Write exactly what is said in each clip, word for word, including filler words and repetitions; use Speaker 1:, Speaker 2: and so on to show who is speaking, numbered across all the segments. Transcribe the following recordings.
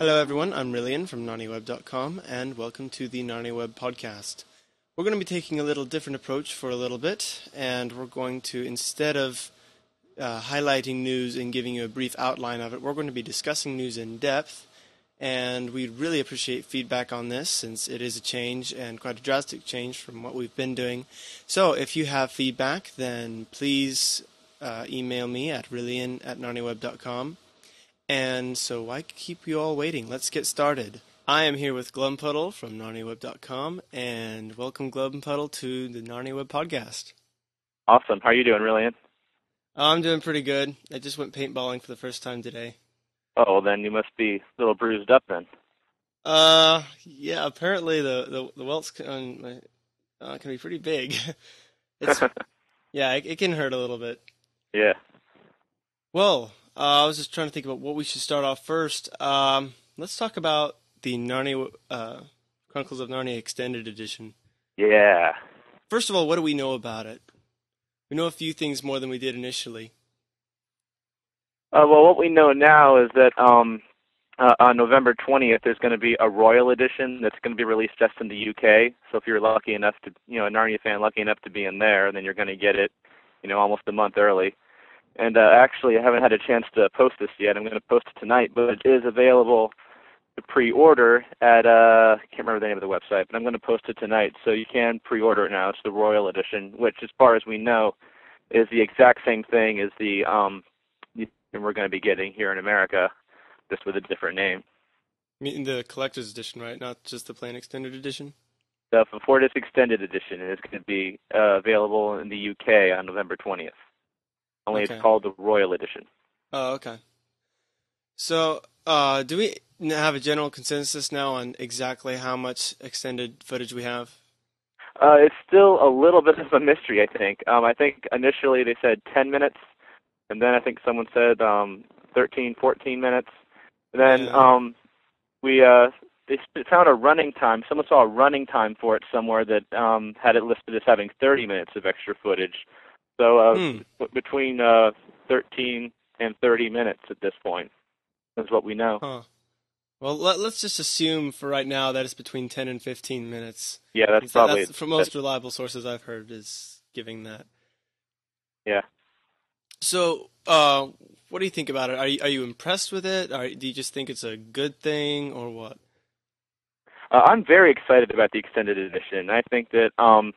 Speaker 1: Hello everyone, I'm Rillian from Narnia Web dot com and welcome to the Narnia Web podcast. We're going to be taking a little different approach for a little bit, and we're going to, instead of uh, highlighting news and giving you a brief outline of it, we're going to be discussing news in depth, and we'd really appreciate feedback on this since it is a change and quite a drastic change from what we've been doing. So if you have feedback, then please uh, email me at rillian at narnia web dot com. And so why keep you all waiting? Let's get started. I am here with Glumpuddle from Narnia Web dot com, and welcome Glumpuddle to the Narnia Web podcast.
Speaker 2: Awesome. How are you doing, Rillian?
Speaker 1: I'm doing pretty good. I just went paintballing for the first time today.
Speaker 2: Oh, well, then you must be a little bruised up then.
Speaker 1: Uh, yeah, apparently the, the, the welts can, my, uh, can be pretty big. It's, yeah, it, it can hurt a little bit.
Speaker 2: Yeah.
Speaker 1: Well, uh, I was just trying to think about what we should start off first. Um, let's talk about the Narnia, uh, Chronicles of Narnia Extended Edition.
Speaker 2: Yeah.
Speaker 1: First of all, what do we know about it? We know a few things more than we did initially.
Speaker 2: Uh, well, what we know now is that um, uh, on November twentieth, there's going to be a Royal Edition that's going to be released just in the U K. So if you're lucky enough to, you know, a Narnia fan lucky enough to be in there, then you're going to get it, you know, almost a month early. And uh, actually, I haven't had a chance to post this yet. I'm going to post it tonight, but it is available to pre-order at, uh, I can't remember the name of the website, but I'm going to post it tonight. So you can pre-order it now. It's the Royal Edition, which, as far as we know, is the exact same thing as the um, we're going to be getting here in America, just with a different name.
Speaker 1: I mean, the collector's edition, right? Not just the plain extended edition?
Speaker 2: The Fortis Extended Edition is going to be uh, available in the U K on November twentieth. Only
Speaker 1: Okay.
Speaker 2: It's called the Royal Edition.
Speaker 1: Oh, okay. So, uh, do we have a general consensus now on exactly how much extended footage we have?
Speaker 2: Uh, it's still a little bit of a mystery, I think. Um, I think initially they said ten minutes, and then I think someone said um, thirteen, fourteen minutes. And then
Speaker 1: Yeah.
Speaker 2: um, we uh, they found a running time. Someone saw a running time for it somewhere that um, had it listed as having thirty minutes of extra footage. So uh,
Speaker 1: Hmm.
Speaker 2: b- between uh, thirteen and thirty minutes at this point is what we know.
Speaker 1: Huh. Well, let, let's just assume for right now that it's between ten and fifteen minutes.
Speaker 2: Yeah, that's
Speaker 1: That's,
Speaker 2: probably
Speaker 1: that's, from most reliable sources I've heard is giving that.
Speaker 2: yeah.
Speaker 1: So, uh, what do you think about it? Are you, are you impressed with it? Are, do you just think it's a good thing, or what?
Speaker 2: Uh, I'm very excited about the extended edition. I think that, um,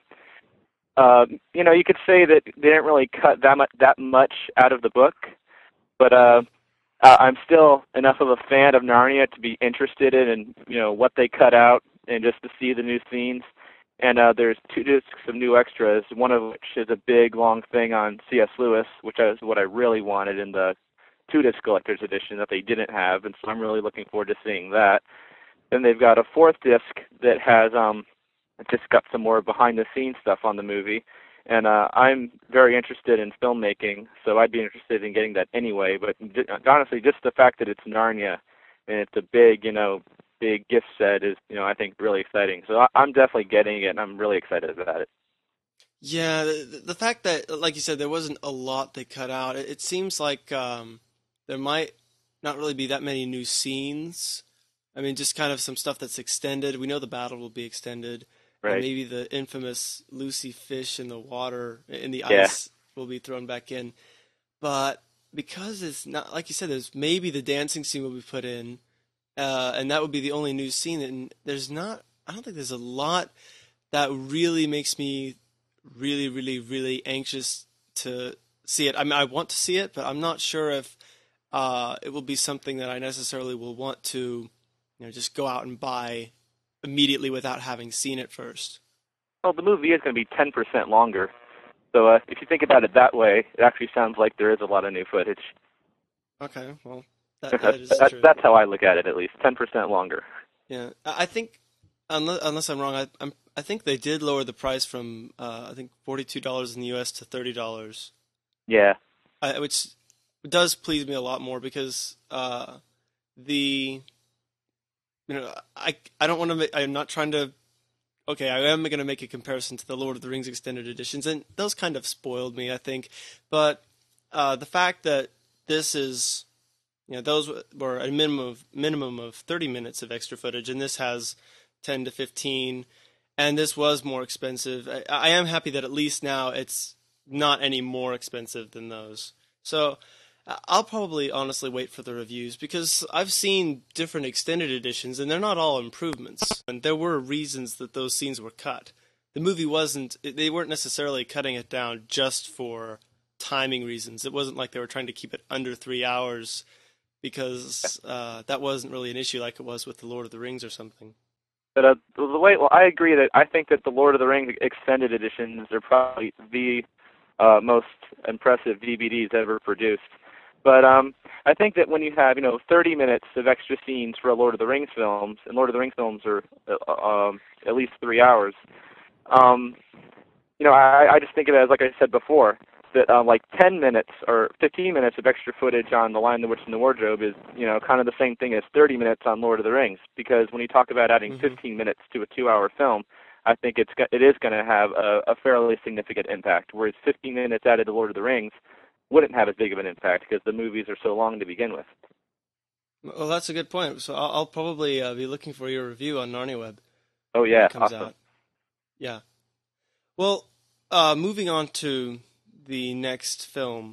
Speaker 2: uh, you know, you could say that they didn't really cut that much, that much out of the book, but uh, uh, I'm still enough of a fan of Narnia to be interested in, in, you know, what they cut out and just to see the new scenes. And uh, there's two discs of new extras, one of which is a big, long thing on C S. Lewis, which is what I really wanted in the two-disc collector's edition that they didn't have, and so I'm really looking forward to seeing that. Then they've got a fourth disc that has um, just got some more behind-the-scenes stuff on the movie, and uh, I'm very interested in filmmaking, so I'd be interested in getting that anyway. But honestly, just the fact that it's Narnia and it's a big, you know, big gift set is, you know, I think really exciting. So I, I'm definitely getting it, and I'm really excited about it.
Speaker 1: Yeah, the, the fact that, like you said, there wasn't a lot they cut out, it, it seems like um, there might not really be that many new scenes. I mean, just kind of some stuff that's extended. We know the battle will be extended.
Speaker 2: Right.
Speaker 1: And maybe the infamous Lucy fish in the water, in the
Speaker 2: Yeah.
Speaker 1: ice, will be thrown back in. But because it's not, like you said, there's maybe the dancing scene will be put in, uh, and that would be the only new scene. And there's not, I don't think there's a lot that really makes me really, really, really anxious to see it. I mean, I want to see it, but I'm not sure if uh, it will be something that I necessarily will want to, you know, just go out and buy immediately without having seen it first.
Speaker 2: Well, the movie is going to be ten percent longer. So uh, if you think about it that way, it actually sounds like there is a lot of new footage.
Speaker 1: Okay, well, that, that is
Speaker 2: that,
Speaker 1: true.
Speaker 2: that's how I look at it, at least. ten percent longer.
Speaker 1: Yeah, I I think, unless, unless I'm wrong, I, I'm, I think they did lower the price from, uh, I think, forty-two dollars in the U S to thirty dollars.
Speaker 2: Yeah.
Speaker 1: I, which does please me a lot more because uh, the, you know, I, I don't want to, I'm not trying to, okay, I am going to make a comparison to the Lord of the Rings extended editions, and those kind of spoiled me, I think. But uh, the fact that this is Yeah, those w- were a minimum of minimum of thirty minutes of extra footage, and this has ten to fifteen, and this was more expensive. I, I am happy that at least now it's not any more expensive than those. So I- I'll probably honestly wait for the reviews because I've seen different extended editions, and they're not all improvements. And there were reasons that those scenes were cut. The movie wasn't, they weren't necessarily cutting it down just for timing reasons. It wasn't like they were trying to keep it under three hours because uh, that wasn't really an issue like it was with the Lord of the Rings or something.
Speaker 2: But uh, the way, well, I agree that I think that the Lord of the Rings extended editions are probably the uh, most impressive D V Ds ever produced. But um, I think that when you have, you know, thirty minutes of extra scenes for a Lord of the Rings films, and Lord of the Rings films are uh, um, at least three hours, um, you know, I, I just think of it as, like I said before, that uh, like ten minutes or fifteen minutes of extra footage on The Lion, the Witch, and the Wardrobe is, you know, kind of the same thing as thirty minutes on Lord of the Rings. Because when you talk about adding
Speaker 1: Mm-hmm.
Speaker 2: fifteen minutes to a two-hour film, I think it's it is going to have a, a fairly significant impact. Whereas fifteen minutes added to Lord of the Rings wouldn't have as big of an impact because the movies are so long to begin with.
Speaker 1: Well, that's a good point. So I'll, I'll probably uh, be looking for your review on NarniaWeb
Speaker 2: Oh
Speaker 1: when
Speaker 2: yeah,
Speaker 1: it comes
Speaker 2: awesome.
Speaker 1: out. Yeah. Well, uh, moving on to the next film.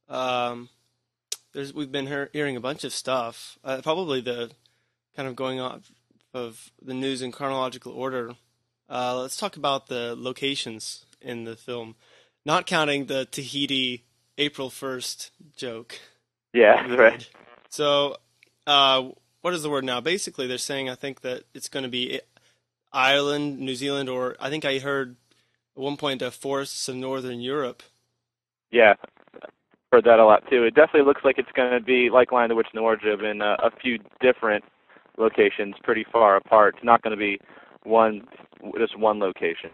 Speaker 1: Um, there's we've been hear- hearing a bunch of stuff. Uh, probably the kind of going off of the news in chronological order. Uh, let's talk about the locations in the film, not counting the Tahiti April first joke
Speaker 2: Yeah,
Speaker 1: that we
Speaker 2: right.
Speaker 1: did. So, uh, what is the word now? Basically, they're saying I think that it's going to be Ireland, New Zealand, or I think I heard at one point uh, forests of Northern Europe.
Speaker 2: Yeah, heard that a lot too. It definitely looks like it's going to be like Lion, the Witch, and the Wardrobe in uh, a few different locations, pretty far apart. It's not going to be one, just one location.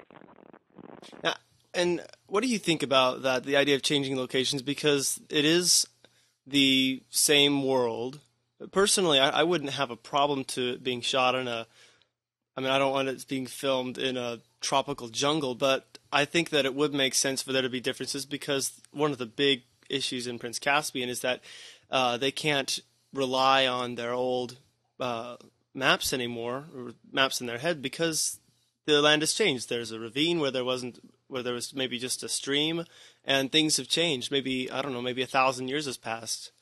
Speaker 1: Now, and what do you think about that? The idea of changing locations because it is the same world. Personally, I, I wouldn't have a problem to it being shot in a. I mean, I don't want it being filmed in a tropical jungle, but I think that it would make sense for there to be differences because one of the big issues in Prince Caspian is that uh, they can't rely on their old uh, maps anymore, or maps in their head, because the land has changed. There's a ravine where there wasn't, where there was maybe just a stream, and things have changed. Maybe, I don't know, maybe a thousand years has passed.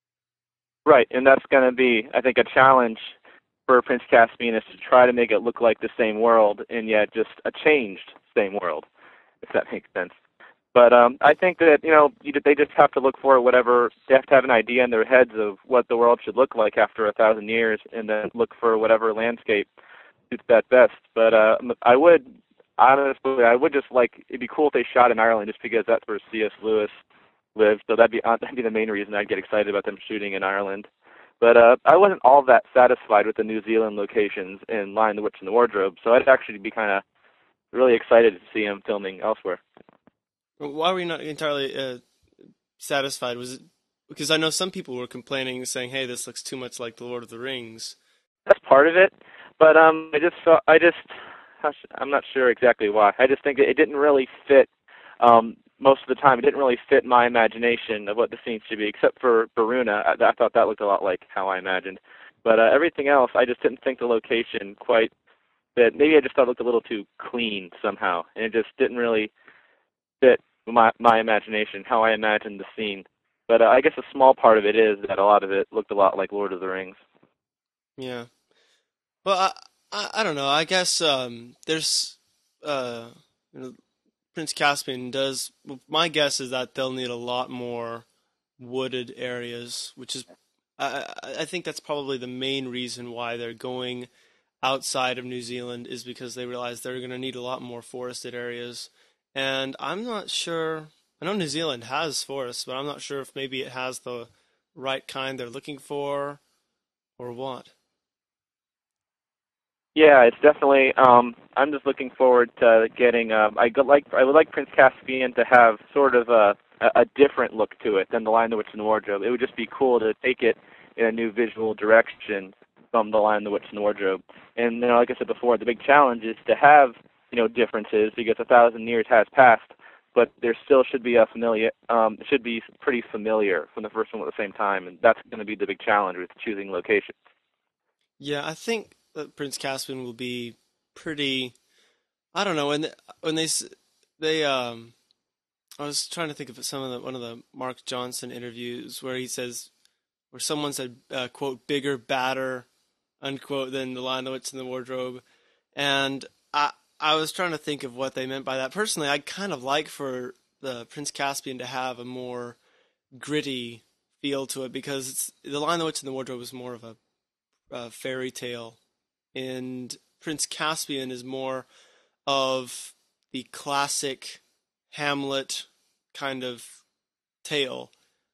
Speaker 2: Right, and that's going to be, I think, a challenge for Prince Caspian is to try to make it look like the same world and yet just a changed same world, if that makes sense. But um, I think that, you know, you, they just have to look for whatever, they have to have an idea in their heads of what the world should look like after a thousand years and then look for whatever landscape suits that best. But uh, I would, honestly, I would just like, it'd be cool if they shot in Ireland just because that's where C S. Lewis lived. So that'd be, uh, that'd be the main reason I'd get excited about them shooting in Ireland. But uh, I wasn't all that satisfied with the New Zealand locations in Lion, the Witch, and the Wardrobe, so I'd actually be kind of really excited to see him filming elsewhere.
Speaker 1: Why were you not entirely uh, satisfied? Was it because I know some people were complaining, saying, "Hey, this looks too much like the Lord of the Rings."
Speaker 2: That's part of it, but um, I just saw, I just, I'm not sure exactly why. I just think that it didn't really fit. Um, most of the time, it didn't really fit my imagination of what the scene should be, except for Baruna. I, I thought that looked a lot like how I imagined. But uh, everything else, I just didn't think the location quite fit. Maybe I just thought it looked a little too clean somehow, and it just didn't really fit my my imagination, how I imagined the scene. But uh, I guess a small part of it is that a lot of it looked a lot like Lord of the Rings.
Speaker 1: Yeah. Well, I I, I don't know. I guess um, there's uh, you know, Prince Caspian does. Well, my guess is that they'll need a lot more wooded areas, which is I I I think that's probably the main reason why they're going outside of New Zealand is because they realize they're going to need a lot more forested areas. And I'm not sure. I know New Zealand has forests, but I'm not sure if maybe it has the right kind they're looking for or what.
Speaker 2: Yeah, it's definitely. Um, I'm just looking forward to getting. Um, I go like. I would like Prince Caspian to have sort of a a different look to it than The Lion, the Witch, and the Wardrobe. It would just be cool to take it in a new visual direction from The Lion, the Witch, and the Wardrobe. And you know, like I said before, the big challenge is to have you know differences because a thousand years has passed. but there still should be a familiar, um, should be pretty familiar from the first one at the same time, and that's going to be the big challenge with choosing locations.
Speaker 1: Yeah, I think that Prince Caspian will be pretty. I don't know when they, when they s- they um. I was trying to think of some of the one of the Mark Johnson interviews where he says where someone said uh, quote bigger, badder, unquote than the Lion, the Witch, and the Wardrobe, and I I was trying to think of what they meant by that. Personally, I'd kind of like for the Prince Caspian to have a more gritty feel to it because it's the Lion, the Witch, and the Wardrobe is more of a, a fairy tale, and Prince Caspian is more of the classic Hamlet kind of tale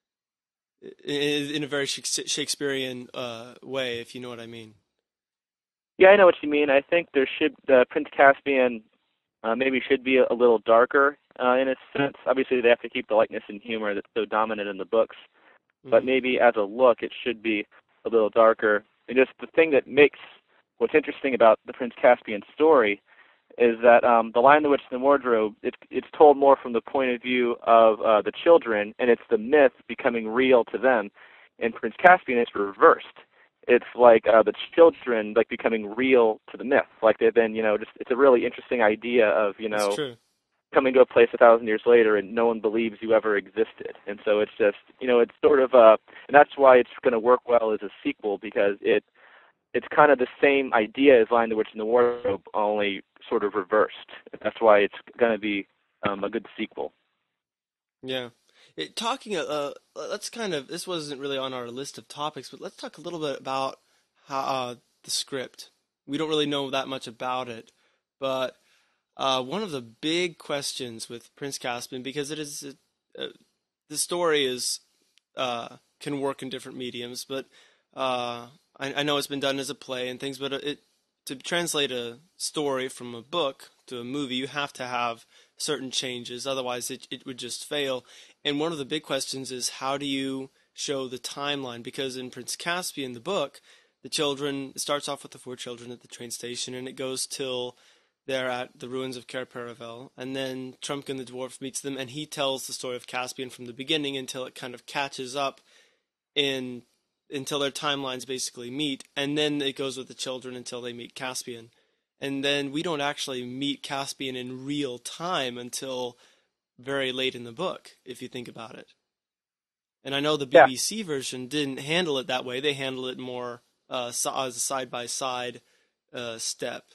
Speaker 1: in a very Shakespearean uh, way, if you know what I mean.
Speaker 2: Yeah, I know what you mean. I think there should uh, Prince Caspian uh, maybe should be a, a little darker uh, in a sense. Obviously, they have to keep the likeness and humor that's so dominant in the books, but
Speaker 1: Mm-hmm.
Speaker 2: maybe as a look, it should be a little darker. And just the thing that makes what's interesting about the Prince Caspian story is that um, the Lion, the Witch, and the Wardrobe, it's it's told more from the point of view of uh, the children, and it's the myth becoming real to them. In Prince Caspian, it's reversed. It's like uh, the children like becoming real to the myth. Like they've been, you know, just it's a really interesting idea of, you
Speaker 1: That's
Speaker 2: know,
Speaker 1: true.
Speaker 2: coming to a place a thousand years later and no one believes you ever existed. And so it's just, you know, it's sort of uh and that's why it's going to work well as a sequel because it it's kind of the same idea as Lion, the Witch, and the Wardrobe, only sort of reversed. That's why it's going to be um, a good sequel.
Speaker 1: Yeah. It, talking, uh, let's kind of, this wasn't really on our list of topics, but let's talk a little bit about how, uh, the script. We don't really know that much about it, but uh, one of the big questions with Prince Caspian, because it is, uh, the story is, uh, can work in different mediums, but uh, I, I know it's been done as a play and things, but it to translate a story from a book to a movie, you have to have certain changes, otherwise it, it would just fail. And one of the big questions is how do you show the timeline? Because in Prince Caspian, the book, the children, it starts off with the four children at the train station, and it goes till they're at the ruins of Cair Paravel, and then Trumpkin the dwarf meets them, and he tells the story of Caspian from the beginning until it kind of catches up in until their timelines basically meet, and then it goes with the children until they meet Caspian. And then we don't actually meet Caspian in real time until very late in the book, if you think about it. And I know the
Speaker 2: Yeah,
Speaker 1: B B C version didn't handle it that way. They handle it more uh, as a side-by-side uh, step.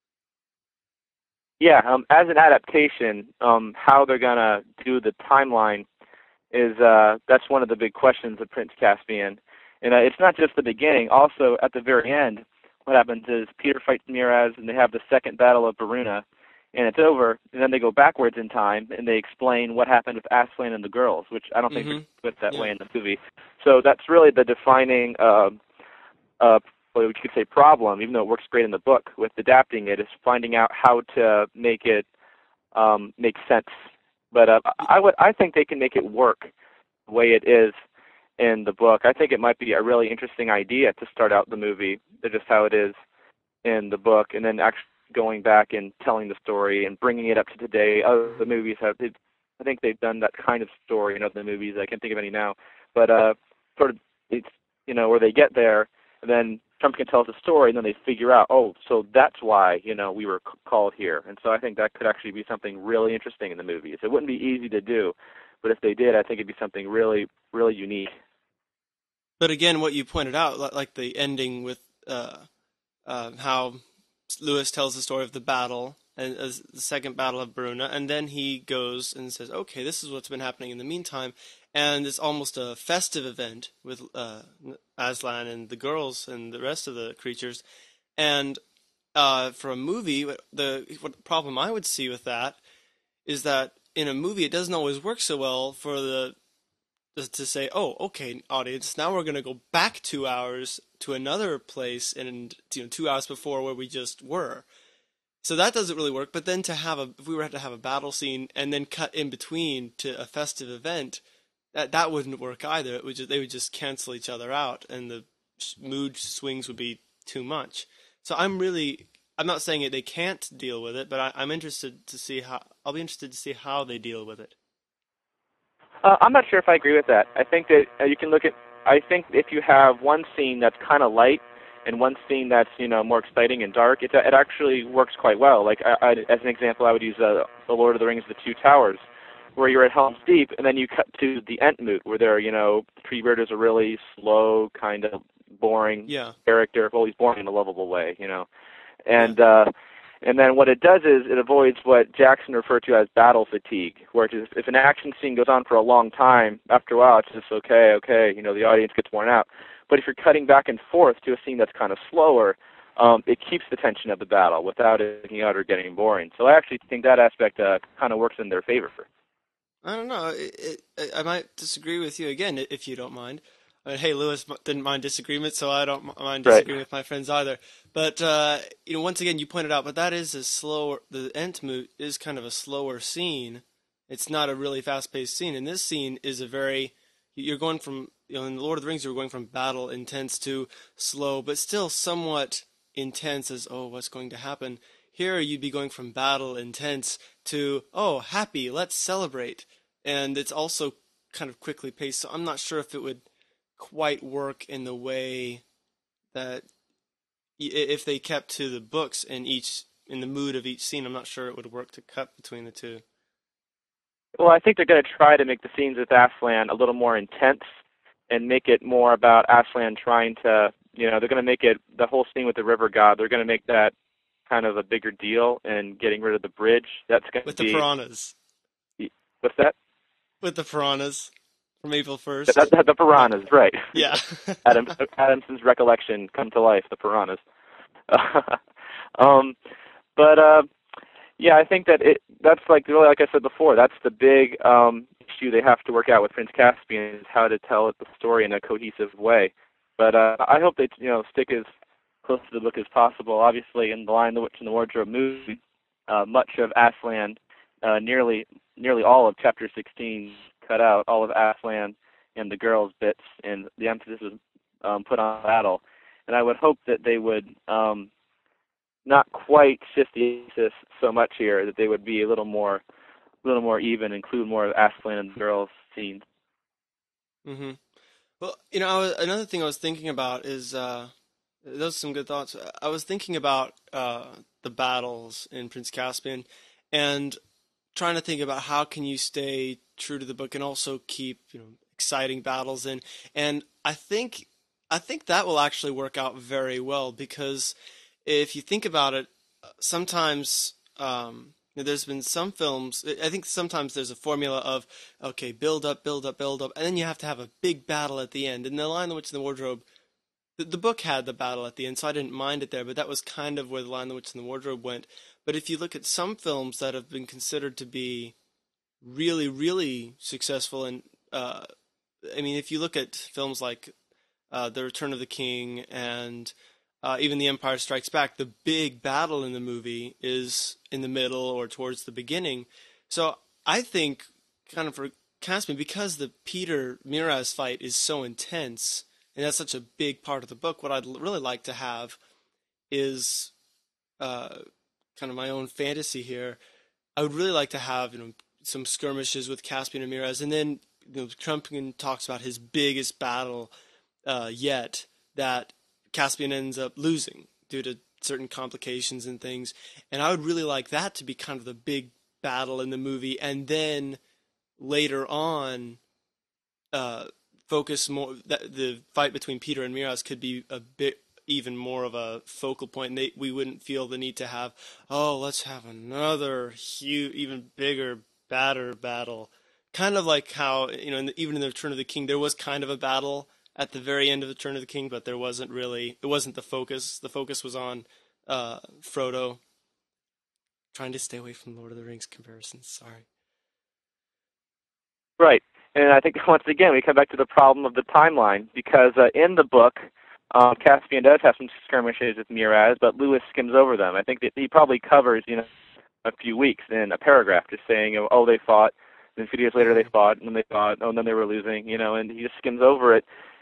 Speaker 2: yeah. Um, as an adaptation, um, how they're going to do the timeline is uh, that's one of the big questions of Prince Caspian. And uh, it's not just the beginning. Also, at the very end, what happens is Peter fights Miraz, and they have the second battle of Varuna, and it's over. And then they go backwards in time, and they explain what happened with Aslan and the girls, which I don't think
Speaker 1: Mm-hmm.
Speaker 2: they put that
Speaker 1: Yeah.
Speaker 2: way in the movie. So that's really the defining, uh, uh, what you could say, problem, even though it works great in the book with adapting it, is finding out how to make it um, make sense. But uh, I would, I think they can make it work the way it is in the book. I think it might be a really interesting idea to start out the movie, just how it is in the book, and then actually going back and telling the story and bringing it up to today. Other movies have, I think they've done that kind of story in other movies. I can't think of any now, but uh, sort of it's you know where they get there, and then Trumpkin tells the story, and then they figure out, oh, so that's why you know we were c- called here. And so I think that could actually be something really interesting in the movies. It wouldn't be easy to do, but if they did, I think it'd be something really, really unique.
Speaker 1: But again, what you pointed out, li- like the ending with uh, uh, how Lewis tells the story of the battle and as the second battle of Bruna, and then he goes and says, "Okay, this is what's been happening in the meantime," and it's almost a festive event with uh, Aslan and the girls and the rest of the creatures. And uh, for a movie, the what problem I would see with that is that in a movie it doesn't always work so well for the to say, oh, okay, audience, now we're going to go back two hours to another place and, you know, two hours before where we just were. So that doesn't really work. But then to have a, if we were to have a battle scene and then cut in between to a festive event, that that wouldn't work either. It would just, they would just cancel each other out, and the mood swings would be too much. So I'm really, I'm not saying it, they can't deal with it, but I, I'm interested to see how. I'll be interested to see how they deal with it.
Speaker 2: Uh, I'm not sure if I agree with that. I think that uh, you can look at. I think if you have one scene that's kind of light and one scene that's you know more exciting and dark, it it actually works quite well. Like I, I, as an example, I would use uh, the Lord of the Rings: The Two Towers, where you're at Helm's Deep, and then you cut to the Entmoot, where there, you know, Treebeard is a really slow, kind of boring
Speaker 1: Yeah.
Speaker 2: character. Well, he's boring in a lovable way, you know. And
Speaker 1: Yeah.
Speaker 2: uh, and then what it does is it avoids what Jackson referred to as battle fatigue, where it is, if an action scene goes on for a long time, after a while it's just okay, okay, you know, the audience gets worn out. But if you're cutting back and forth to a scene that's kind of slower, um, it keeps the tension of the battle without it getting out or getting boring. So I actually think that aspect uh, kind of works in their favor.
Speaker 1: I don't know. It, it, I might disagree with you again, if you don't mind. I mean, hey, Lewis didn't mind disagreement, so I don't mind disagreeing
Speaker 2: Right.
Speaker 1: with my friends either. But uh, you know, once again, you pointed out, but that is a slower. The Entmoot is kind of a slower scene. It's not a really fast-paced scene, and this scene is a very. You're going from, you know, in the Lord of the Rings, you're going from battle intense to slow, but still somewhat intense as, oh, what's going to happen? Here, you'd be going from battle intense to, oh, happy, let's celebrate. And it's also kind of quickly paced, so I'm not sure if it would quite work in the way that if they kept to the books in each in the mood of each scene. I'm not sure it would work to cut between the two.
Speaker 2: Well, I think they're going to try to make the scenes with Aslan a little more intense and make it more about Aslan trying to, you know, they're going to make it, the whole scene with the river god, they're going to make that kind of a bigger deal and getting rid of the bridge. That's going
Speaker 1: With
Speaker 2: to
Speaker 1: the
Speaker 2: be...
Speaker 1: piranhas.
Speaker 2: What's that?
Speaker 1: With the piranhas from April first.
Speaker 2: That, that, the piranhas, right.
Speaker 1: Yeah.
Speaker 2: Adam, Adamson's recollection come to life, the piranhas. um, but... Uh, Yeah, I think that it that's like really like I said before, that's the big um, issue they have to work out with Prince Caspian is how to tell the story in a cohesive way. But uh, I hope they you know stick as close to the book as possible. Obviously, in The Lion, the Witch, and the Wardrobe movie, uh, much of Aslan, uh, nearly nearly all of chapter sixteen cut out, all of Aslan and the girls' bits, and the emphasis was um, put on battle. And I would hope that they would. Um, not quite shift the emphasis so much here, that they would be a little more a little more even, include more of Aslan and the girls scenes.
Speaker 1: Mm-hmm. Well, you know, I was, another thing I was thinking about is, uh, those are some good thoughts. I was thinking about uh, the battles in Prince Caspian and trying to think about how can you stay true to the book and also keep, you know, exciting battles in. And I think I think that will actually work out very well because if you think about it, sometimes um, there's been some films, I think sometimes there's a formula of, okay, build up, build up, build up, and then you have to have a big battle at the end. And The Lion, the Witch, and the Wardrobe, the, the book had the battle at the end, so I didn't mind it there, but that was kind of where The Lion, the Witch, and the Wardrobe went. But if you look at some films that have been considered to be really, really successful, and uh, I mean, if you look at films like uh, The Return of the King and Uh, even The Empire Strikes Back, the big battle in the movie is in the middle or towards the beginning. So I think, kind of for Caspian, because the Peter Miraz fight is so intense, and that's such a big part of the book, what I'd really like to have is uh, kind of my own fantasy here. I would really like to have, you know, some skirmishes with Caspian and Miraz, and then, you know, Trumpkin talks about his biggest battle uh, yet, that Caspian ends up losing due to certain complications and things. And I would really like that to be kind of the big battle in the movie. And then later on, uh, focus more, that the fight between Peter and Miraz could be a bit even more of a focal point. And they, we wouldn't feel the need to have, oh, let's have another huge, even bigger, badder battle. Kind of like how, you know, in the, even in the Return of the King, there was kind of a battle at the very end of the Return of the King, but there wasn't really, it wasn't the focus. The focus was on uh, Frodo. Trying to stay away from Lord of the Rings comparisons, sorry.
Speaker 2: Right, and I think once again we come back to the problem of the timeline, because uh, in the book, um, Caspian does have some skirmishes with Miraz, but Lewis skims over them. I think that he probably covers, you know, a few weeks in a paragraph just saying, oh, they fought, then a few days later they fought, and then they fought, oh, and then they were losing, you know, and he just skims over it.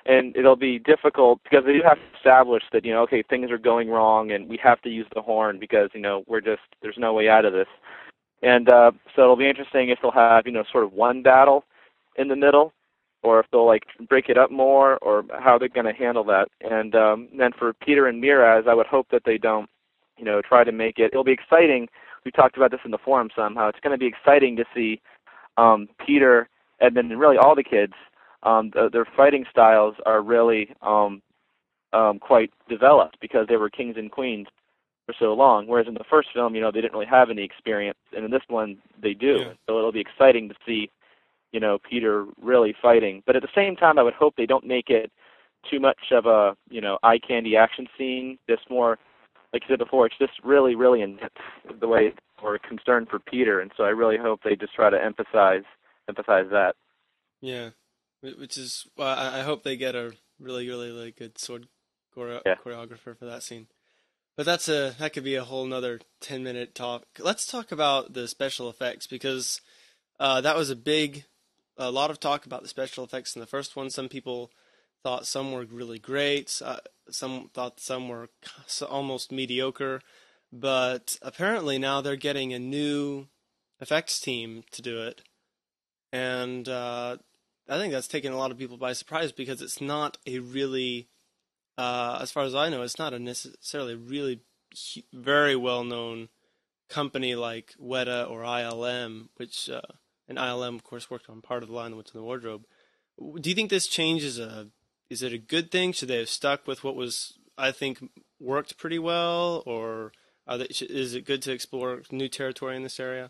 Speaker 2: and it'll be difficult because they do have to establish that, you know, okay, things are going wrong and we have to use the horn because, you know, we're just, there's no way out of this. And uh, so it'll be interesting if they'll have, you know, sort of one battle in the middle, or if they'll, like, break it up more, or how they're going to handle that. And um, then for Peter and Miraz, I would hope that they don't, you know, try to make it, it'll be exciting. We talked about this in the forum somehow. It's going to be exciting to see um, Peter and then really all the kids, um, th- their fighting styles are really um, um, quite developed because they were kings and queens for so long. Whereas in the first film, you know, they didn't really have any experience, and in this one, they do.
Speaker 1: Yeah.
Speaker 2: So it'll be exciting to see, you know, Peter really fighting. But at the same time, I would hope they don't make it too much of a, you know, eye candy action scene. Just more, like you said before, it's just really, really intense the way we're concerned for Peter, and so I really hope they just try to emphasize emphasize that.
Speaker 1: Yeah, Wh- which is well, I I hope they get a really, really, really good sword choreo-
Speaker 2: Yeah.
Speaker 1: choreographer for that scene. But that's a that could be a whole nother ten minute talk. Let's talk about the special effects because uh, that was a big, a lot of talk about the special effects in the first one. Some people thought some were really great. Uh, some thought some were k- almost mediocre. But apparently now they're getting a new effects team to do it, and uh, I think that's taken a lot of people by surprise because it's not a really, uh, as far as I know, it's not a necessarily really hu- very well known company like Weta or I L M, which uh, and I L M of course worked on part of the line that went in the wardrobe. Do you think this change is a is it a good thing? Should they have stuck with what was I think worked pretty well, or are they, is it good to explore new territory in this area?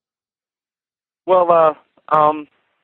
Speaker 2: Well, uh, um,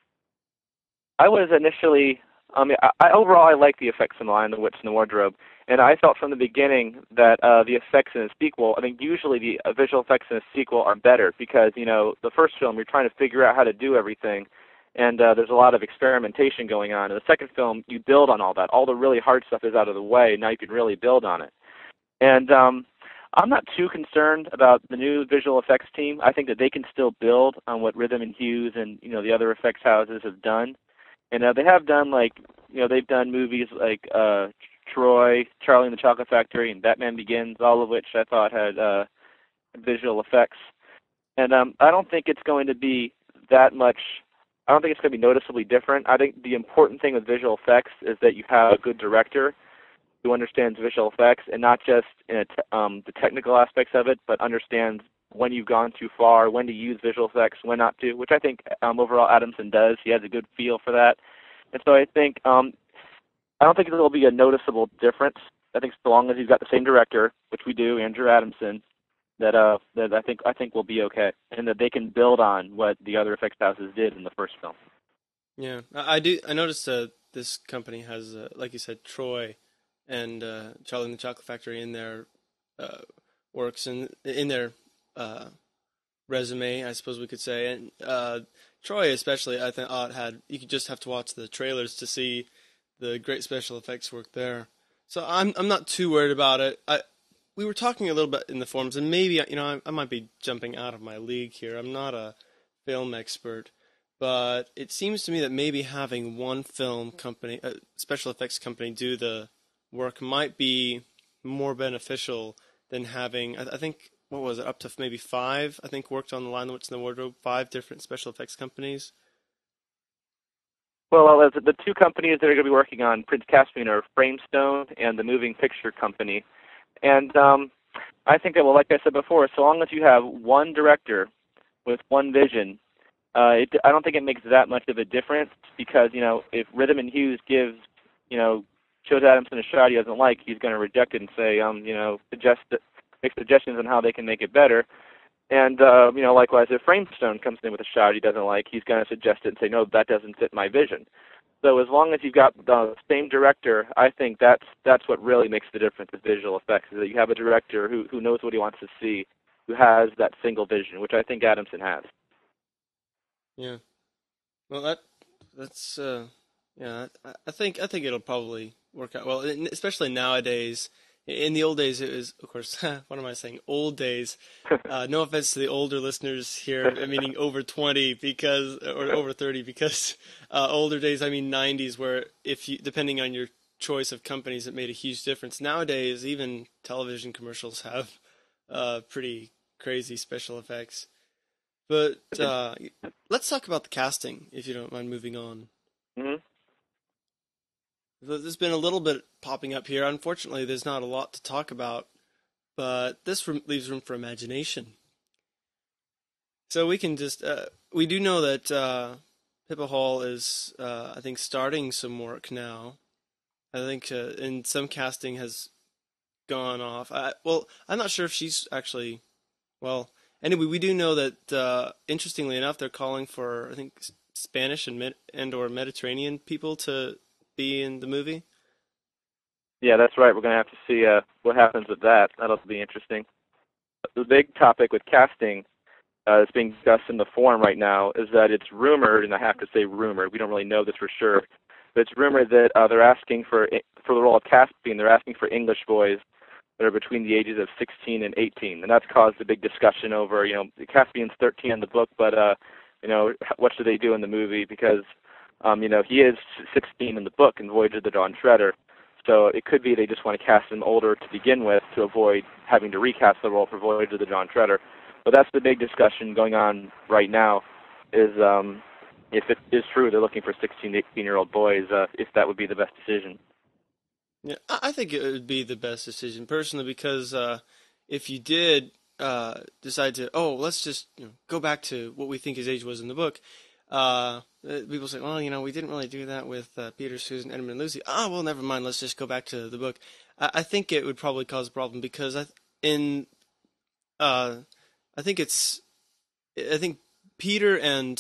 Speaker 2: I was initially, I mean, I, I, overall I like the effects in the Lion, the Witch, and the Wardrobe, and I felt from the beginning that uh, the effects in a sequel, I think usually the uh, visual effects in a sequel are better because, you know, the first film you're trying to figure out how to do everything, and uh, there's a lot of experimentation going on. In the second film, you build on all that. All the really hard stuff is out of the way. Now you can really build on it. And um, I'm not too concerned about the new visual effects team. I think that they can still build on what Rhythm and Hughes and, you know, the other effects houses have done. And uh, they have done, like, you know, they've done movies like uh, Troy, Charlie and the Chocolate Factory, and Batman Begins, all of which I thought had uh, visual effects. And um, I don't think it's going to be that much, I don't think it's going to be noticeably different. I think the important thing with visual effects is that you have a good director who understands visual effects and not just in a te- um, the technical aspects of it, but understands when you've gone too far, when to use visual effects, when not to, which I think um, overall Adamson does. He has a good feel for that. And so I think, um, I don't think there will be a noticeable difference. I think so long as you've got the same director, which we do, Andrew Adamson, that uh, that I think I think will be okay, and that they can build on what the other effects houses did in the first film.
Speaker 1: Yeah, I, I do. I noticed uh, this company has, uh, like you said, Troy and uh, Charlie and the Chocolate Factory in their uh, works and in their uh, resume, I suppose we could say. And uh, Troy, especially, I think, uh, had you could just have to watch the trailers to see the great special effects work there. So I'm I'm not too worried about it. I we were talking a little bit in the forums, and maybe you know I, I might be jumping out of my league here. I'm not a film expert, but it seems to me that maybe having one film company, a special effects company, do the work might be more beneficial than having. I, I think what was it up to maybe five? I think worked on the Lion, the Witch, and the Wardrobe. Five different special effects companies.
Speaker 2: Well, uh, the the two companies that are going to be working on Prince Caspian are Framestone and the Moving Picture Company. And um, I think that, well, like I said before, so long as you have one director with one vision, uh, it, I don't think it makes that much of a difference because, you know, if Rhythm and Hughes gives, you know, shows Adamson a shot he doesn't like, he's going to reject it and say, um, you know, suggest make suggestions on how they can make it better. And, uh, you know, likewise, if Framestone comes in with a shot he doesn't like, he's going to suggest it and say, no, that doesn't fit my vision. So as long as you've got the same director, I think that's that's what really makes the difference with visual effects, is that you have a director who, who knows what he wants to see, who has that single vision, which I think Adamson has.
Speaker 1: Yeah. Well, that that's uh, yeah. I, I think I think it'll probably work out well, and especially nowadays. In the old days, it was, of course, what am I saying? Old days. Uh, no offense to the older listeners here, meaning over twenty because, or over thirty, because uh, older days, I mean nineties, where if you, depending on your choice of companies, it made a huge difference. Nowadays, even television commercials have uh, pretty crazy special effects. But uh, let's talk about the casting, if you don't mind moving on.
Speaker 2: Mm-hmm.
Speaker 1: There's been a little bit popping up here. Unfortunately, there's not a lot to talk about, but this room leaves room for imagination. So we can just, uh, we do know that uh, Pippa Hall is, uh, I think, starting some work now. I think uh, in some casting has gone off. I, well, I'm not sure if she's actually, well, anyway, we do know that, uh, interestingly enough, they're calling for, I think, Spanish and, Med- and or Mediterranean people to be in the movie.
Speaker 2: Yeah, that's right. We're going to have to see uh, what happens with that. That'll be interesting. The big topic with casting uh, that's being discussed in the forum right now is that it's rumored, and I have to say rumored, we don't really know this for sure, but it's rumored that uh, they're asking for, for the role of Caspian, they're asking for English boys that are between the ages of sixteen and eighteen, and that's caused a big discussion over, you know, Caspian's thirteen in the book, but, uh, you know, what should they do in the movie, because, um, you know, he is sixteen in the book in Voyage of the Dawn Treader. So it could be they just want to cast him older to begin with to avoid having to recast the role for Voyage of the Dawn Treader. But that's the big discussion going on right now, is um, if it is true they're looking for sixteen to eighteen-year-old boys, uh, if that would be the best decision.
Speaker 1: Yeah, I think it would be the best decision, personally, because uh, if you did uh, decide to, oh, let's just you know, go back to what we think his age was in the book, uh, people say, well, you know, we didn't really do that with uh, Peter, Susan, Edmund, and Lucy. Ah, well, never mind. Let's just go back to the book. I, I think it would probably cause a problem because I, in, uh, I think it's, I think Peter and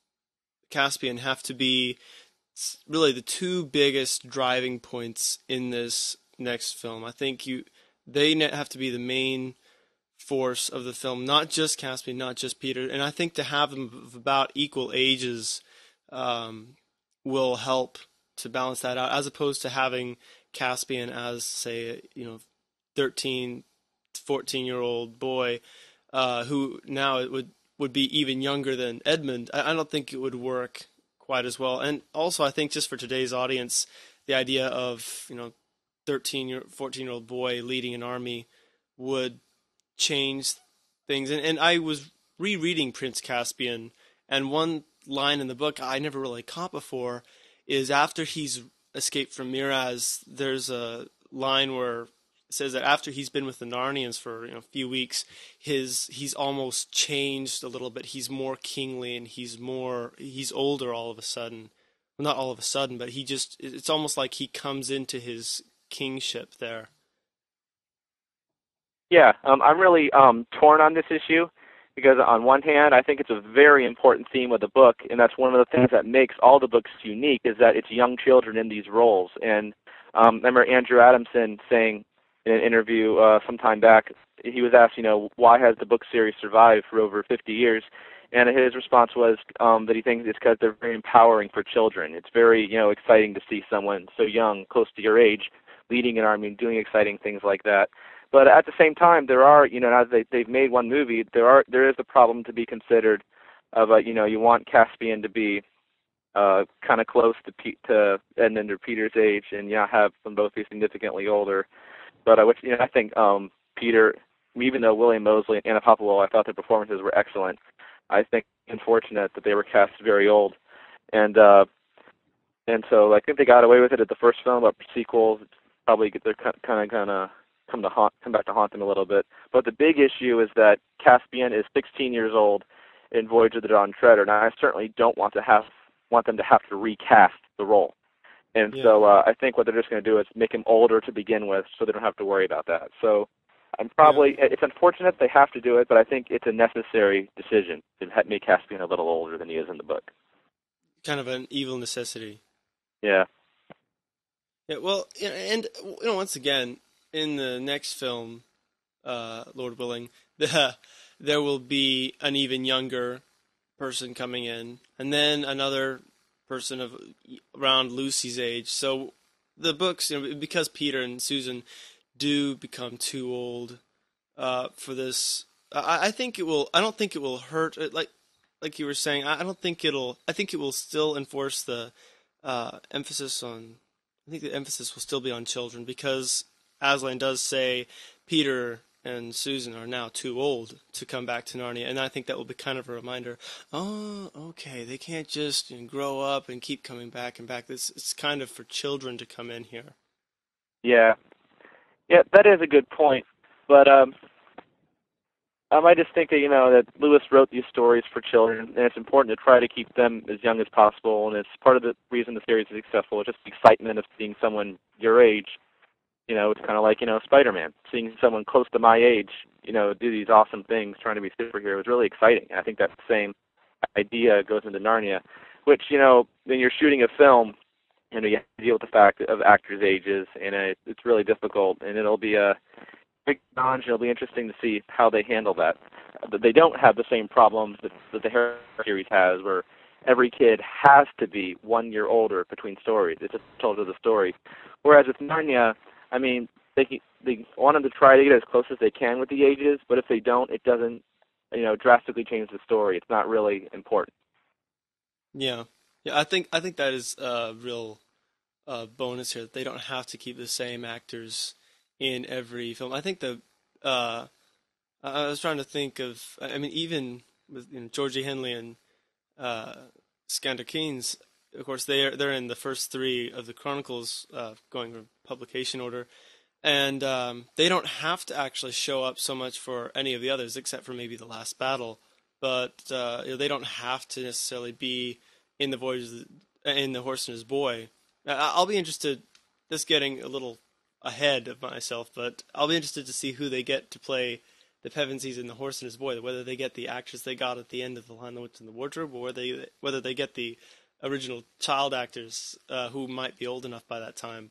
Speaker 1: Caspian have to be really the two biggest driving points in this next film. I think you, they have to be the main force of the film, not just Caspian, not just Peter, and I think to have them of about equal ages um, will help to balance that out, as opposed to having Caspian as, say, you know, thirteen, fourteen year old boy uh, who now it would would be even younger than Edmund. I, I don't think it would work quite as well. And also, I think just for today's audience, the idea of, you know, thirteen year, fourteen year old boy leading an army would change things. And, and I was rereading Prince Caspian, and one line in the book I never really caught before is after he's escaped from Miraz, there's a line where it says that after he's been with the Narnians for you know, a few weeks, his he's almost changed a little bit. He's more kingly and he's more he's older all of a sudden. Well, not all of a sudden, but he just it's almost like he comes into his kingship there.
Speaker 2: Yeah, um, I'm really um, torn on this issue because on one hand, I think it's a very important theme of the book, and that's one of the things that makes all the books unique is that it's young children in these roles. And um, I remember Andrew Adamson saying in an interview uh, some time back, he was asked, you know, why has the book series survived for over fifty years? And his response was um, that he thinks it's because they're very empowering for children. It's very, you know, exciting to see someone so young, close to your age, leading an army and doing exciting things like that. But at the same time, there are, you know, now they, they've made one movie, there are there is a problem to be considered of, uh, you know, you want Caspian to be uh, kind of close to P- to Edmund or Peter's age, and yeah, have them both be significantly older. But uh, which, you know, I think um, Peter, even though William Moseley and Anna Popplewell, I thought their performances were excellent, I think it's unfortunate that they were cast very old, and uh, and so I think they got away with it at the first film, but sequels probably they're kind of kind of come to haunt, come back to haunt them a little bit. But the big issue is that Caspian is sixteen years old in Voyage of the Dawn Treader, and I certainly don't want to have want them to have to recast the role. And
Speaker 1: Yeah.
Speaker 2: so uh, I think what they're just going to do is make him older to begin with, so they don't have to worry about that. So I'm probably yeah. it's unfortunate they have to do it, but I think it's a necessary decision to make Caspian a little older than he is in the book.
Speaker 1: Kind of an evil necessity.
Speaker 2: Yeah.
Speaker 1: Yeah. Well, and you know, once again, in the next film, uh, Lord willing, the, there will be an even younger person coming in, and then another person of around Lucy's age. So the books, you know, because Peter and Susan do become too old uh, for this. I, I think it will. I don't think it will hurt. uh, Like like you were saying, I I don't think it'll. I think it will still enforce the uh, emphasis on. I think the emphasis will still be on children because Aslan does say Peter and Susan are now too old to come back to Narnia, and I think that will be kind of a reminder. Oh, okay, they can't just you know, grow up and keep coming back and back. This it's kind of for children to come in here.
Speaker 2: Yeah, yeah, that is a good point. But um, um, I just think that you know that Lewis wrote these stories for children, and it's important to try to keep them as young as possible. And it's part of the reason the series is successful. It's just the excitement of seeing someone your age. You know, it's kind of like you know Spider-Man, seeing someone close to my age, you know, do these awesome things, trying to be a superhero is really exciting. And I think that same idea goes into Narnia, which you know when you're shooting a film, you know you have to deal with the fact of actors' ages, and it, it's really difficult, and it'll be a big challenge. It'll be interesting to see how they handle that. But they don't have the same problems that, that the Harry series has, where every kid has to be one year older between stories. It just tells the story. Whereas with Narnia, I mean, they they want them to try to get as close as they can with the ages, but if they don't, it doesn't, you know, drastically change the story. It's not really important.
Speaker 1: Yeah, yeah. I think I think that is a real uh, bonus here. That they don't have to keep the same actors in every film. I think the uh, I I was trying to think of. I I mean, even with you know, Georgie Henley and uh, Skander Keynes, of course, they're they're in the first three of the Chronicles, uh, going from publication order, and um, they don't have to actually show up so much for any of the others, except for maybe the last battle. But uh, you know, they don't have to necessarily be in the voyage of the, in the Horse and His Boy. I- I'll be interested. This getting a little ahead of myself, but I'll be interested to see who they get to play the Pevensies in the Horse and His Boy. Whether they get the actors they got at the end of The Lion, the Witch, and the Wardrobe, or whether they whether they get the original child actors uh, who might be old enough by that time.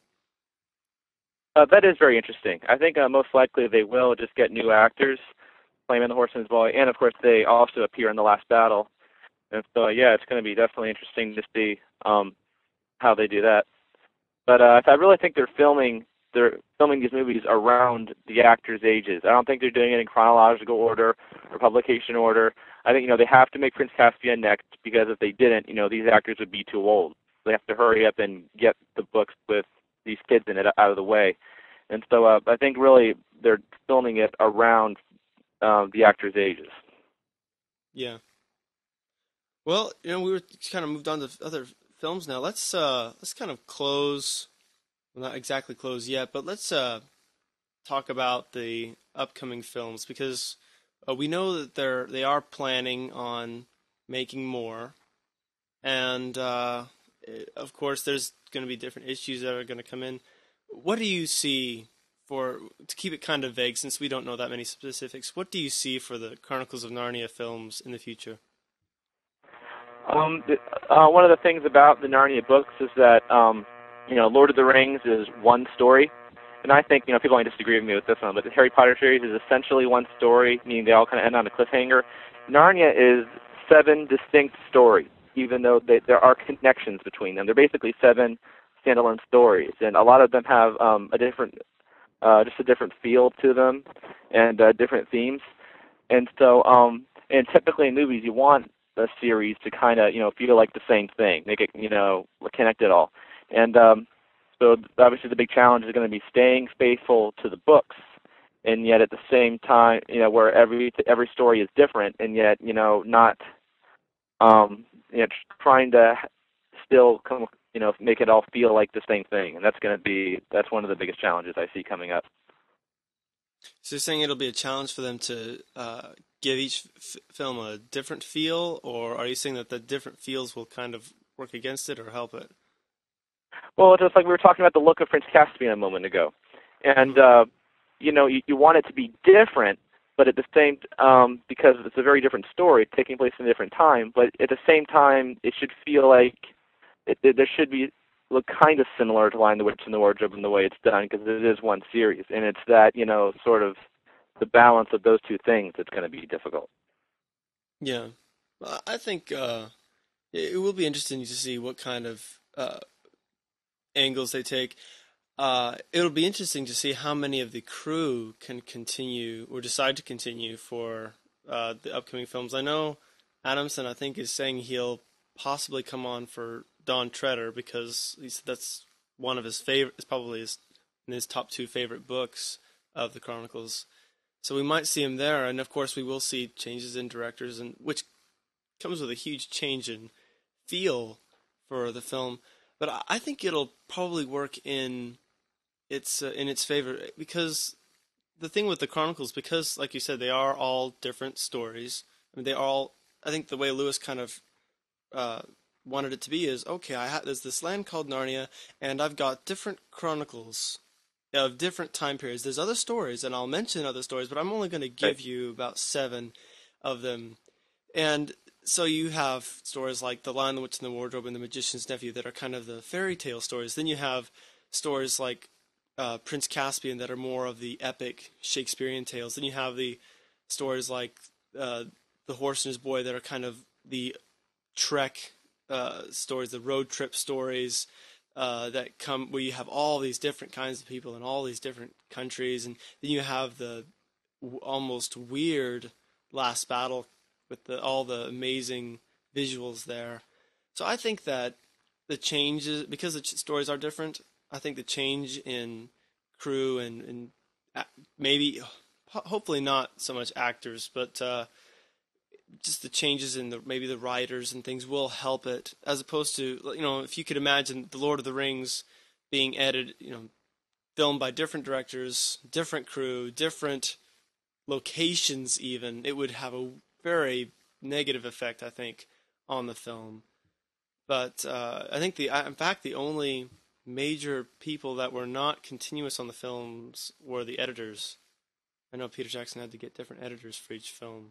Speaker 2: Uh, that is very interesting. I think uh, most likely they will just get new actors playing the Horse and His Boy, and of course they also appear in the last battle. And so, yeah, it's going to be definitely interesting to see um, how they do that. But uh, I really think they're filming they're filming these movies around the actors' ages. I don't think they're doing it in chronological order or publication order. I think you know they have to make Prince Caspian next because if they didn't, you know, these actors would be too old. They have to hurry up and get the books with these kids in it out of the way. And so uh, I think really they're filming it around uh, the actors' ages.
Speaker 1: Yeah. Well, you know, we were kind of moved on to other films now. Let's uh let's kind of close, well, not exactly close yet, but let's uh talk about the upcoming films because uh, we know that they're they are planning on making more, and uh, eh, of course there's going to be different issues that are going to come in. What do you see for to keep it kind of vague since we don't know that many specifics? What do you see for the Chronicles of Narnia films in the future?
Speaker 2: Um, th- uh, one of the things about the Narnia books is that um, you know Lord of the Rings is one story. And I think, you know, people might disagree with me with this one, but the Harry Potter series is essentially one story, meaning they all kind of end on a cliffhanger. Narnia is seven distinct stories, even though they, there are connections between them. They're basically seven standalone stories, and a lot of them have um, a different, uh, just a different feel to them and uh, different themes. And so, um, and typically in movies, you want a series to kind of, you know, feel like the same thing, make it, you know, connect it all. And um, so obviously the big challenge is going to be staying faithful to the books, and yet at the same time, you know, where every every story is different, and yet you know not, um, you know, trying to still come, you know, make it all feel like the same thing, and that's going to be that's one of the biggest challenges I see coming up.
Speaker 1: So you're saying it'll be a challenge for them to uh, give each f film a different feel, or are you saying that the different feels will kind of work against it or help it?
Speaker 2: Well, just like we were talking about the look of Prince Caspian a moment ago, and uh, you know, you, you want it to be different, but at the same, um, because it's a very different story taking place in a different time. But at the same time, it should feel like it, it, there should be look kind of similar to Lion, the Witch, and the Wardrobe in the way it's done, because it is one series, and it's that you know sort of the balance of those two things that's going to be difficult.
Speaker 1: Yeah, well, I think uh, it it will be interesting to see what kind of uh, angles they take. Uh, it'll be interesting to see how many of the crew can continue or decide to continue for uh, the upcoming films. I know Adamson, I think, is saying he'll possibly come on for Don Treader because he said that's one of his favorite, it's probably his, in his top two favorite books of the Chronicles. So we might see him there, and of course we will see changes in directors, and which comes with a huge change in feel for the film. But I I think it'll probably work in its uh, in its favor because the thing with the Chronicles, because like you said, they are all different stories. I mean, they are all. I think the way Lewis kind of uh, wanted it to be is okay. I ha- there's this land called Narnia, and I've got different chronicles of different time periods. There's other stories, and I'll mention other stories, but I'm only going to give you about seven of them. And so you have stories like The Lion, the Witch, and the Wardrobe and The Magician's Nephew that are kind of the fairy tale stories. Then you have stories like uh, Prince Caspian that are more of the epic Shakespearean tales. Then you have the stories like uh, The Horse and His Boy that are kind of the Trek uh, stories, the road trip stories uh, that come where you have all these different kinds of people in all these different countries. And then you have the w- almost weird last battle with the, all the amazing visuals there. So I think that the changes, because the ch- stories are different, I think the change in crew and, and a- maybe, ho- hopefully not so much actors, but uh, just the changes in the maybe the writers and things will help it, as opposed to, you know, if you could imagine The Lord of the Rings being edited, you know, filmed by different directors, different crew, different locations even, it would have a very negative effect, I think, on the film. But uh, I think the, in fact, the only major people that were not continuous on the films were the editors. I know Peter Jackson had to get different editors for each film.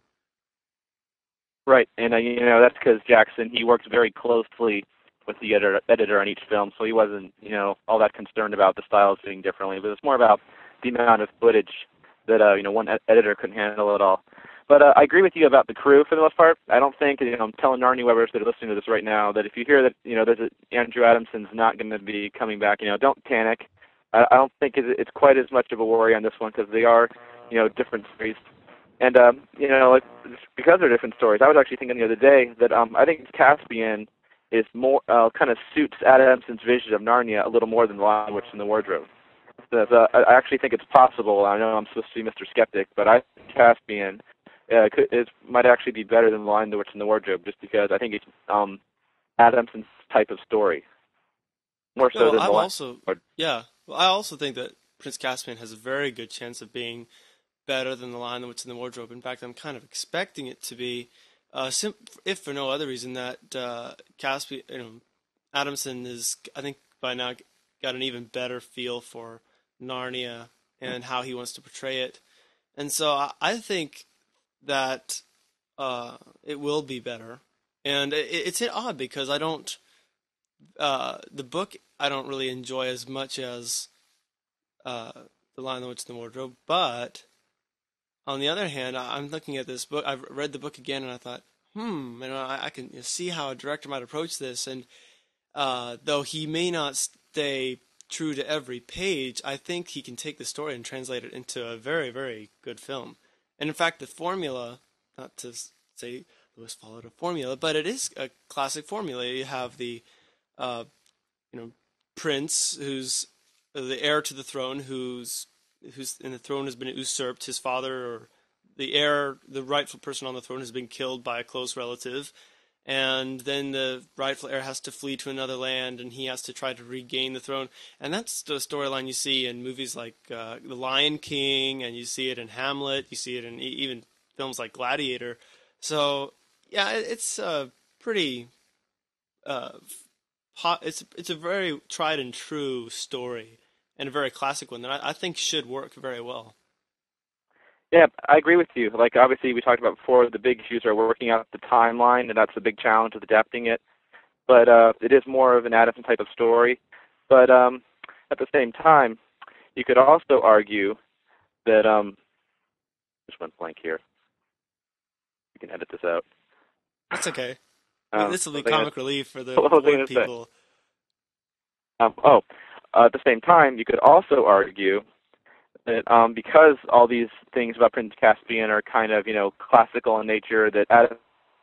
Speaker 2: Right, and uh, you know that's because Jackson, he worked very closely with the editor, editor on each film, so he wasn't, you know, all that concerned about the styles being differently. But it's more about the amount of footage that uh, you know one ed- editor couldn't handle it all. But uh, I agree with you about the crew for the most part. I don't think, you know, I'm telling Narnia Webbers that are listening to this right now that if you hear that, you know, there's a, Andrew Adamson's not going to be coming back, you know, don't panic. I, I don't think it's, it's quite as much of a worry on this one because they are, you know, different stories. And, um, you know, like, because they're different stories, I was actually thinking the other day that um, I think Caspian is more, uh, kind of suits Adamson's vision of Narnia a little more than The Lion, the Witch, and the Wardrobe. So, uh, I actually think it's possible. I know I'm supposed to be Mister Skeptic, but I think Caspian uh, could, it might actually be better than The Lion, the Witch, and the Wardrobe, just because I think it's um, Adamson's type of story, more so
Speaker 1: Well,
Speaker 2: than The
Speaker 1: I'm
Speaker 2: Lion.
Speaker 1: also, yeah, well, I also think that Prince Caspian has a very good chance of being better than The Lion, the Witch, and the Wardrobe. In fact, I'm kind of expecting it to be, uh, sim- if for no other reason that uh, Caspian, you know, Adamson is, I think by now got an even better feel for Narnia and how he wants to portray it, and so I, I think that uh, it will be better. And it, it's odd because I don't, uh, the book I don't really enjoy as much as uh, The Lion, the Witch, and the Wardrobe, but on the other hand, I- am looking at this book. I've read the book again, and I thought, hmm, you know, I, I can you know, see how a director might approach this. And uh, though he may not stay true to every page, I think he can take the story and translate it into a very, very good film. And in fact, the formula, not to s- say Lewis followed a formula, but it is a classic formula. You have the, uh, you know, prince who's the heir to the throne, who's who's and the throne has been usurped. His father, or the heir, the rightful person on the throne, has been killed by a close relative, and then the rightful heir has to flee to another land, and he has to try to regain the throne. And that's the storyline you see in movies like uh, The Lion King, and you see it in Hamlet. You see it in e- even films like Gladiator. So yeah, it, it's a pretty uh, po- it's it's a very tried and true story and a very classic one that I, I think should work very well.
Speaker 2: Yeah, I agree with you. Like, obviously, we talked about before, the big issues are working out the timeline, and that's the big challenge with adapting it. But uh, it is more of an Adamson type of story. But um, at the same time, you could also argue that um, just went blank here. You can edit this out.
Speaker 1: That's okay.
Speaker 2: Um,
Speaker 1: This will be
Speaker 2: what was I gonna,
Speaker 1: comic relief for the
Speaker 2: what was I
Speaker 1: bored
Speaker 2: gonna say?
Speaker 1: people.
Speaker 2: Um, oh, Uh, at the same time, you could also argue that um, because all these things about Prince Caspian are kind of, you know, classical in nature, that Adam,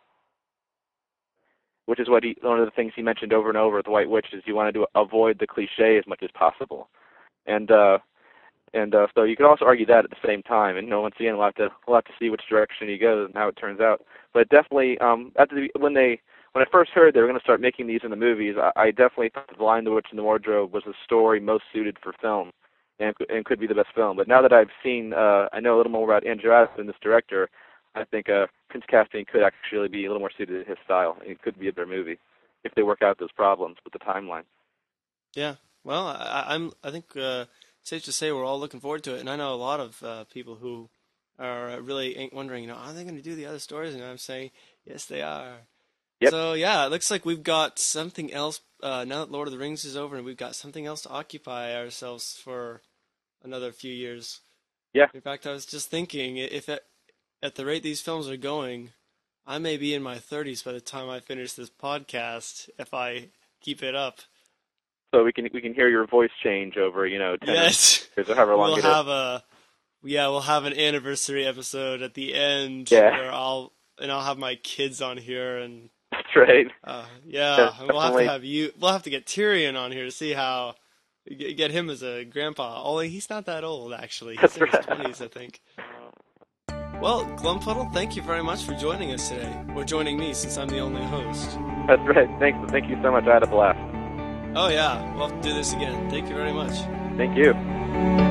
Speaker 2: which is what he, one of the things he mentioned over and over with the White Witch, is you wanted to avoid the cliche as much as possible. And uh, and uh, so you could also argue that at the same time. And you know, once again, we'll have to we'll have to see which direction he goes and how it turns out. But definitely, um, after the, when they when I first heard they were going to start making these in the movies, I, I definitely thought The Lion, the Witch, and the Wardrobe was the story most suited for film, and, and could be the best film. But now that I've seen, uh, I know a little more about Andrew Addison, this director, I think uh, Prince Caspian could actually be a little more suited to his style, and it could be a better movie if they work out those problems with the timeline.
Speaker 1: Yeah, well, I, I'm. I think uh, safe to say we're all looking forward to it, and I know a lot of uh, people who are really wondering, you know, are they going to do the other stories? And I'm saying, yes, they are.
Speaker 2: Yep.
Speaker 1: So yeah, it looks like we've got something else uh, now that Lord of the Rings is over, and we've got something else to occupy ourselves for another few years.
Speaker 2: Yeah.
Speaker 1: In fact, I was just thinking, if at, at the rate these films are going, I may be in my thirties by the time I finish this podcast if I keep it up.
Speaker 2: So we can we can hear your voice change over, you know, ten
Speaker 1: yes.
Speaker 2: years or however long
Speaker 1: we'll
Speaker 2: it
Speaker 1: have
Speaker 2: is.
Speaker 1: a yeah, we'll have an anniversary episode at the end
Speaker 2: yeah.
Speaker 1: where I'll and I'll have my kids on here and
Speaker 2: that's right.
Speaker 1: Uh, yeah,
Speaker 2: yeah,
Speaker 1: and we'll have to have you. We'll have to get Tyrion on here to see how get him as a grandpa. Only he's not that old, actually. He's
Speaker 2: that's
Speaker 1: in
Speaker 2: right.
Speaker 1: his twenties, I think. Well, Glumpuddle, thank you very much for joining us today. Or joining me, since I'm the only host.
Speaker 2: That's right. Thanks. Thank you so much. I had a blast.
Speaker 1: Oh yeah, we'll have to do this again. Thank you very much.
Speaker 2: Thank you.